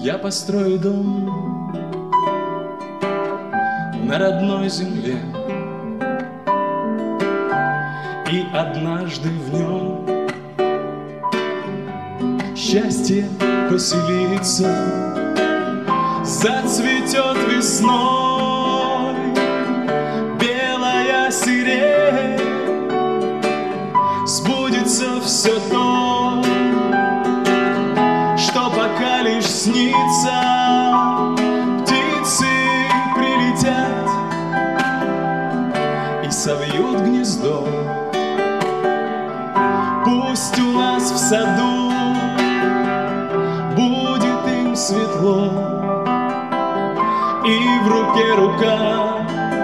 Я построю дом на родной земле, и однажды в нем счастье поселится, зацветет весной белая сирень, сбудется все то, что пока лишь снится. Птицы прилетят и совьют гнездо. Пусть у нас в саду будет им светло, и в руке рука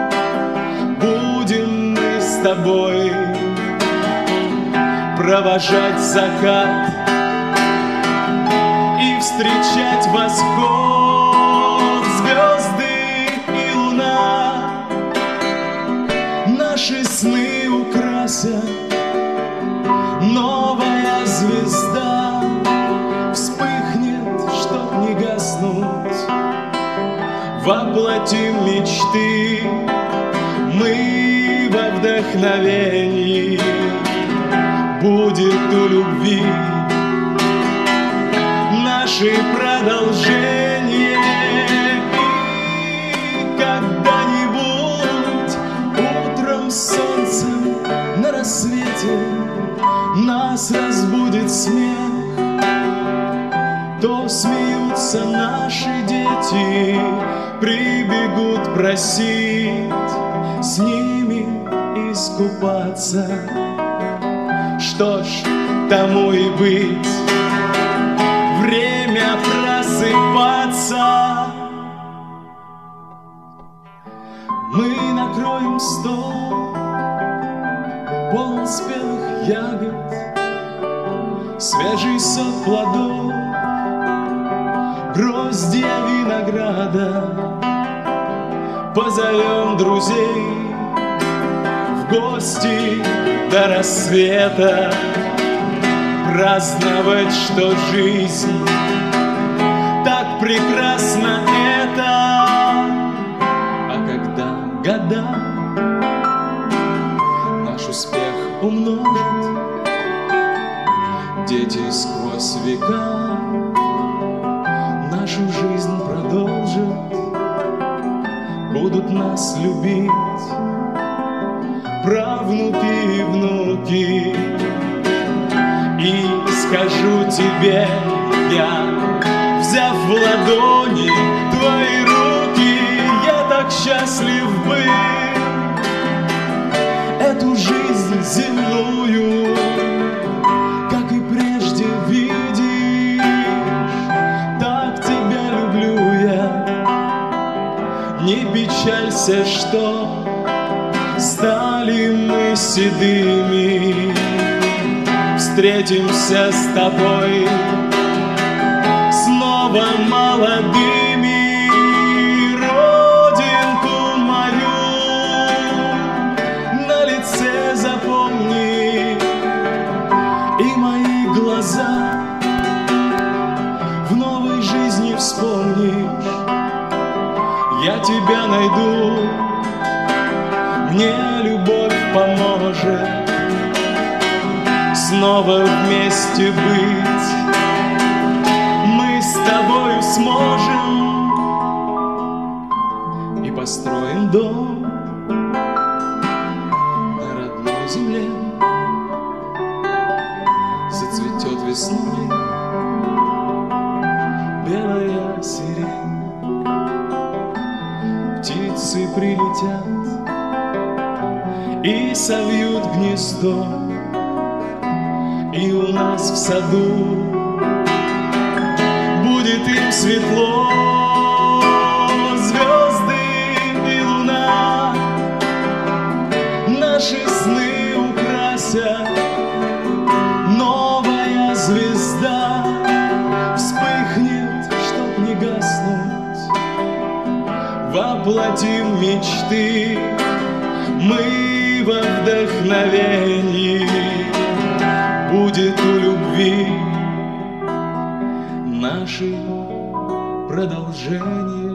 будем мы с тобой провожать закат и встречать восход. Звезды и луна наши сны украсят. Новая звезда вспыхнет, чтоб не гаснуть. Воплотим мечты мы во вдохновении. Будет у любви наше продолжение. И когда-нибудь утром с солнцем на рассвете нас разбудит смех. То смеются наши дети, прибегут просить с ними искупаться. Что ж, тому и быть, время просыпаться. Мы накроем стол, полон спелых ягод, свежий сок плодов, гроздья винограда. Позовем друзей в гости до рассвета, праздновать, что жизнь так прекрасна это. А когда года наш успех умножат, дети сквозь века нашу жизнь продолжат, будут нас любить правнуки и внуки. И скажу тебе я, взяв в ладони твои руки, я так счастлив быть эту жизнь земную, как и прежде видишь, так тебя люблю я. Не печалься, что стали мы седыми, встретимся с тобой снова молодыми. Родинку мою на лице запомни, и мои глаза в новой жизни вспомнишь. Я тебя найду, мне любовь поможет снова вместе быть. Мы с тобою сможем и построим дом на родной земле. Зацветет весной белая сирень, птицы прилетят и совьют гнездо. И у нас в саду будет им светло. Звезды и луна наши сны украсят. Новая звезда вспыхнет, чтоб не гаснуть. Воплотим мечты мы во вдохновении. Будет у любви нашей продолжение.